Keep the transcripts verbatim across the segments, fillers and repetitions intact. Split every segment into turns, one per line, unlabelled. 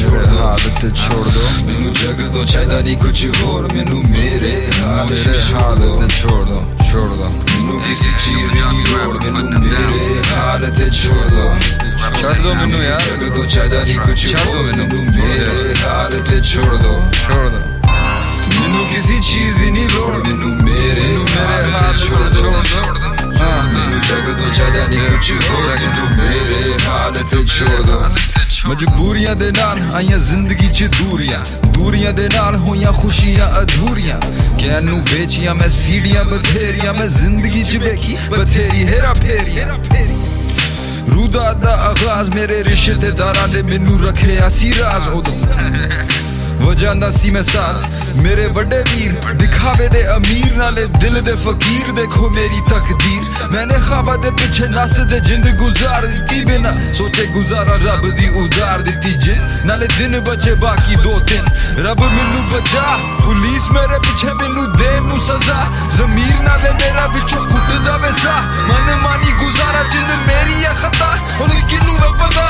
मेरे हाल ते छोड़ दो मैनू जग तो चाहिदा नहीं कुछ होर मैनू मेरे हाल ते छोड़ दो छोड़ दो मैनू किसी चीज दी नहीं लोड़ मैनू मेरे हाल ते छोड़ दो छोड़ दो मैनू यार जग तो चाहिदा नहीं कुछ होर मैनू मेरे हाल ते छोड़ दो छोड़ दो मैनू किसी चीज दी नहीं लोड़ मैनू मेरे मेरे हाल छोड़ दो छोड़ दो मैनू जग तो चाहिदा नहीं कुछ होर मैनू मेरे हाल ते छोड़ दो मजबूरियां दे नाल आईयां जिंदगी च दूरियां दूरियां दे नाल होइयां खुशियां अधूरियां कैनू बेचियां मैं सीढ़ियां बथेरियां मैं जिंदगी च वेखी बथेरी हेरा फेरियां रूदा दा आगाज मेरे रिश्तेदारां ने मैनू रखेया सी राज उदों वजांदा सी मैं साज मेरे बड़े वीर दिखावे दे अमीर नाले दिल दे फकीर देखो मेरी तकदीर मैंने ख्वाबा दे पीछे नस दे जिंद गुजार दी बिना सोचे गुजारा रब दी उधार दी जिन नाले दिन बचे बाकी दो दिन रब मैनू बचा पुलिस मेरे पीछे मैनू दे नू सजा जमीर नाले मेरा विचों कुटदा वैसा मन मानी गुजारा जिंद मेरी है खता हुन किनू वे पता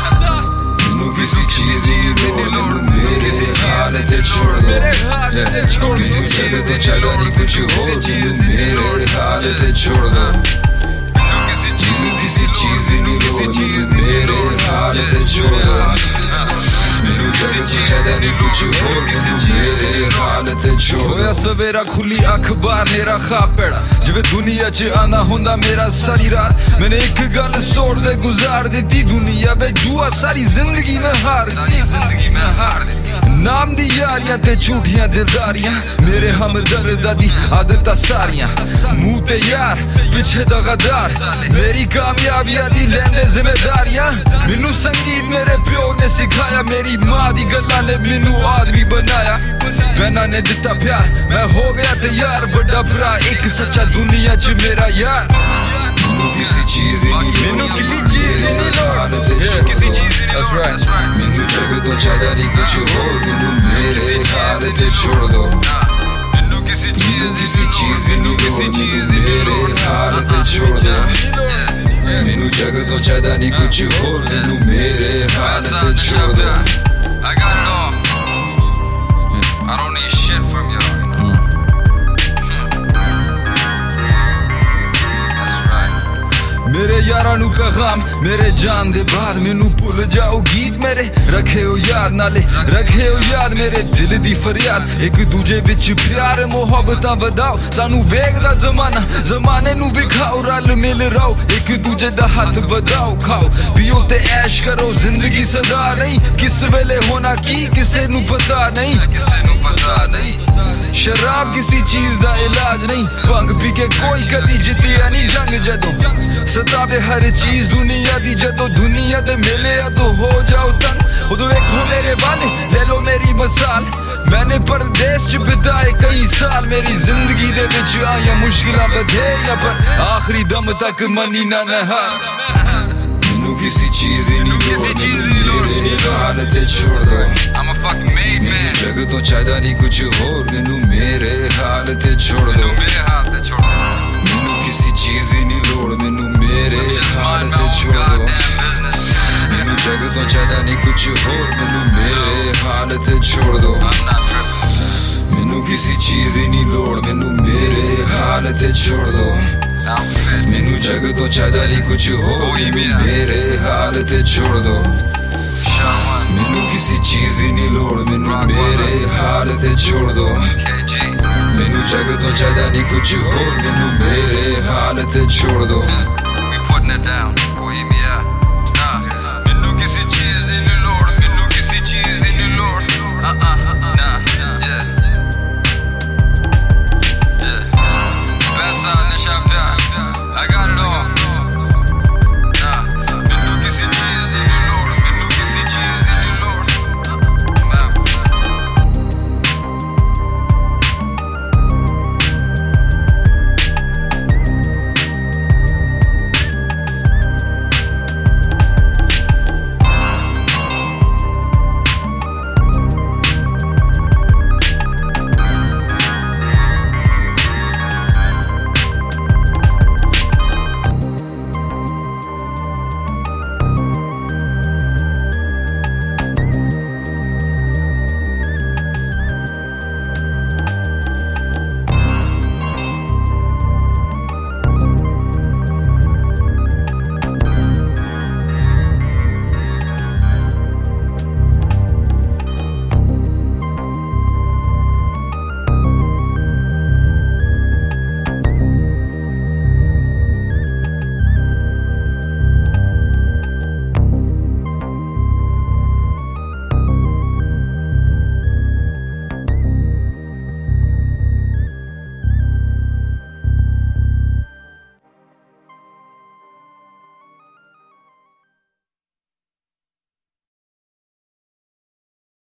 किसी चीज की लोड़ मेरे किसी हाल ते छोड़ दो किसी चीज तो चाहिदा नहीं कुछ होर चीज मेरे हाल ते छोड़ दो किसी चीज किसी चीज की किसी चीज मेरे हाल ते छोड़ दो मैनू किसी चीज चाहिदा नहीं कुछ होर किसी मेरे हाल ते छोड़ दो होया सवेरा खुली अखबार मेरा ख्वाब पेड़ा जिवें दुनिया च आना हुंदा मेरा सारी रात मैंने एक गल सोड़ दे गुजार दी दुनिया वे जुआ सारी जिंदगी में हार दी जिंदगी में हार दी नाम दी यारियां ते झूठियां दिलदारियां मेरे हमदर्दा दी आदतां सारियां मुंह ते यार पीछे दा गद्दार मेरी कामयाबियां दी लैंदे जिम्मेदारियां मैनू संगीत मेरे प्यो ने सिखाया मेरी मां दी गल्लां ने मैनू आदमी बनाया बहना ने दिता प्यार मैं हो गया तैयार बड़ा भरा एक सच्चा दुनिया च मेरा यार किसी चीज मैनू किसी चीज दी नहीं लोड़ किसी चीज दी नहीं लोड़ मैनू जग तो चाहिदा नहीं कुछ होर मैनू मेरे हाल ते छोड़ दो मैनू किसी चीज किसी चीज दी नहीं किसी चीज दी मेरे हाल ते छोड़ दो मैनू जग तो चाहिदा नहीं कुछ होर मैनू मेरे हाल ते छोड़ दो I got it all I don't need shit from y'all मेरे यारा नू पैगाम मेरे जान दे बाद मैनू भुल जाओ गीत मेरे रखे हो याद नाले रखे हो याद मेरे दिल दी फरियाद एक दूजे विच प्यार मोहब्बतां वधाओ सानू वेखदा जमाना जमाने नू विखाओ रल मिल रहो एक दूजे दा हाथ बधाओ खाओ पियो ते ऐश करो जिंदगी सदा नहीं किस वेले होना की किसे नू पता नहीं किसे नू पता नहीं शराब किसी चीज दा इलाज नहीं भंग पी के कोई कदी जितिया नहीं जंग जदों सतावे हर चीज दुनिया दी जदों दुनिया दे मेले अदो हो जाओ तंग उदों वेखो मेरे वाले ले लो मेरी मिसाल मैंने परदेस च बिताए कई साल मेरी जिंदगी दे विच आईयां मुश्किलां बथेरियां पर आखिरी दम तक मनी ना नहार मैनू किसी चीज दी नहीं किसी चीज दी लोड़ मेरे हाल ते छोड़ दो I'm a fucking made man जग तो चाहिदा नहीं कुछ होर मैनू मेरे हाल ते छोड़ दो मेरे हाल ते छोड़ दो मैनू किसी चीज दी नहीं लोड़ मैनू मेरे हाल ते छोड़ दो मैनू जग तो चाहिदा नहीं कुछ होर मैनू मेरे हाल ते छोड़ दो मैनू किसी चीज दी नहीं लोड़ मैनू मेरे हाल ते छोड़ दो मैनू जग तो चाहिदा नहीं कुछ होर मेरे हाल ते छोड़ दो मैनू किसी चीज दी नहीं लोड़ मैनू मेरे हाल ते छोड़ दो मैनू जग तो चाहिदा नहीं कुछ होर मैनू मेरे हाल ते छोड़ दो putting it down, boy, hear me out. Nah, मैनू किसी चीज दी नहीं लोड़ मैनू किसी चीज